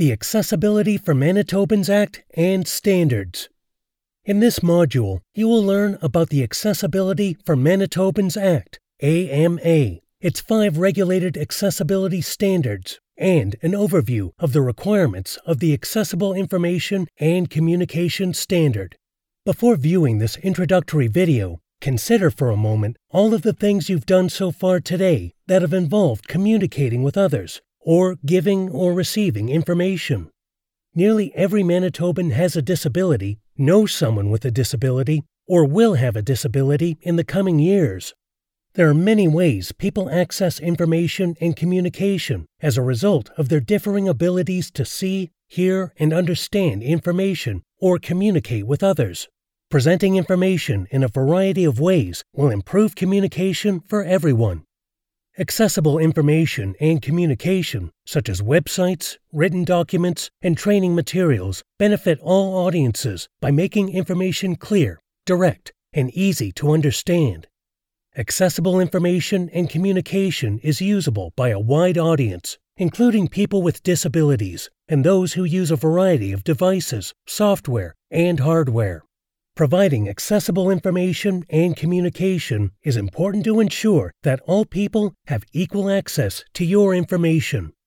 the Accessibility for Manitobans Act and Standards. In this module, you will learn about the Accessibility for Manitobans Act, AMA, its 5 regulated accessibility standards, and an overview of the requirements of the Accessible Information and Communication Standard. Before viewing this introductory video, consider for a moment all of the things you've done so far today that have involved communicating with others, or giving or receiving information. Nearly every Manitoban has a disability, knows someone with a disability, or will have a disability in the coming years. There are many ways people access information and communication as a result of their differing abilities to see, hear, and understand information or communicate with others. Presenting information in a variety of ways will improve communication for everyone. Accessible information and communication, such as websites, written documents, and training materials, benefit all audiences by making information clear, direct, and easy to understand. Accessible information and communication is usable by a wide audience, including people with disabilities and those who use a variety of devices, software, and hardware. Providing accessible information and communication is important to ensure that all people have equal access to your information.